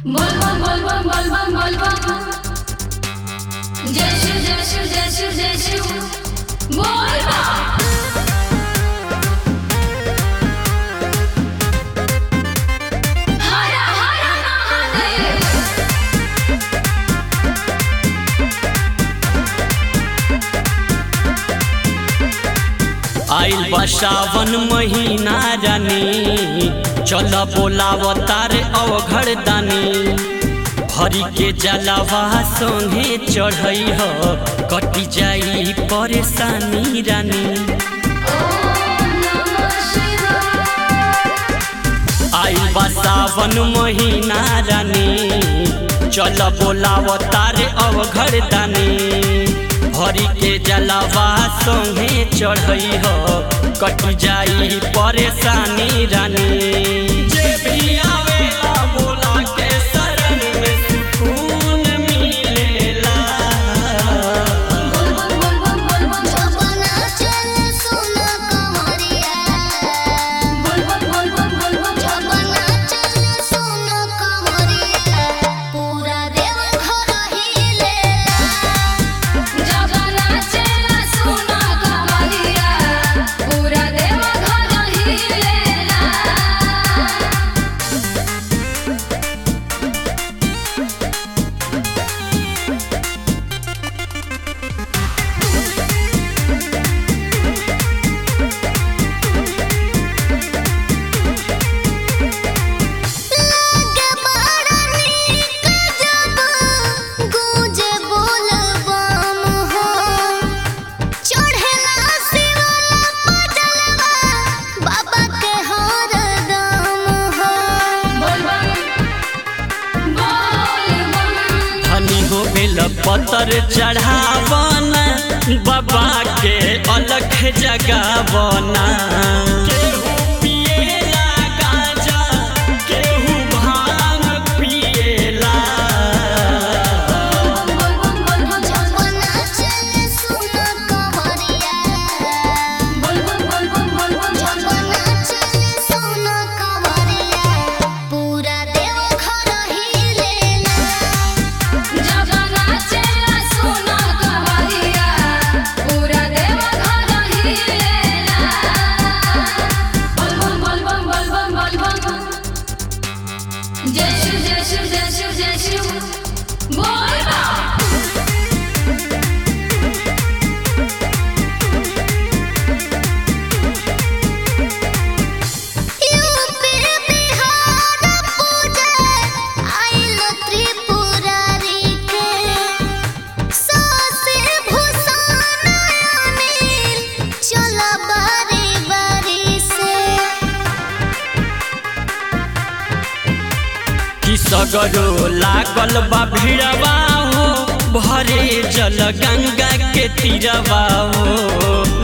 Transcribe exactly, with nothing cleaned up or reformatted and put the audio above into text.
बोलबम बोलबम बोलबम बोलबम जय शिव जय शिव जय शिव जय शिव बोलबम। हर हर महादेव। आइल बा सावन महीना रानी, चल बोलावतार अवघड़ दानी। हरि के जलवा संगे चढ़ई ह, कटी जाई परेशानी रानी। ओम नमः शिवाय। आइल बा सावन महीना रानी, चल बोलावतार अवघड़ दानी। हरि के जलवा संगे चढ़ई ह, कट जाई परेशानी रानी। जे भी आवेला बोला के शरण में सुकून मिलेला। बोलबम बोलबम बोलबम जपना चल सुन कमरिया, बोलबम बोलबम बोलबम जपना चल सुन कमरिया, पूरा देवघर हिलेला। जगना चला सुना कमरिया, पूरा देवघर हिलेला। लागे बड़ा नीक जब गूंजे बोलबम हो, चढ़ेला शिवला पजलवा बाबा के हरदम हो। बोलबम बोलबम धनी हो बेल पतर चढ़ावना, बाबा के अलख जगावना। केहू पिएला गांजा, केहू भांग पिएला। बोलबम बोलबम जपना चल सुन कमरिया, बोलबम बोलबम बोलबम जपना चल सुन कमरिया, पूरा देवघर हिलेला। जगना चला सुना कमरिया, पूरा देवघर हिलेला। बोलबम बोलबम बोलबम बोलबम जय शिव जय शिव जय शिव जय शिव बोलबम। यूपी बिहार पूजे आइल त्रिपुरारी के, सासे भूषण अनिल चल बारी बारी से। कि सगरो लागल बा भिड़वा हो, भरे जल गंगा के तीरवा हो।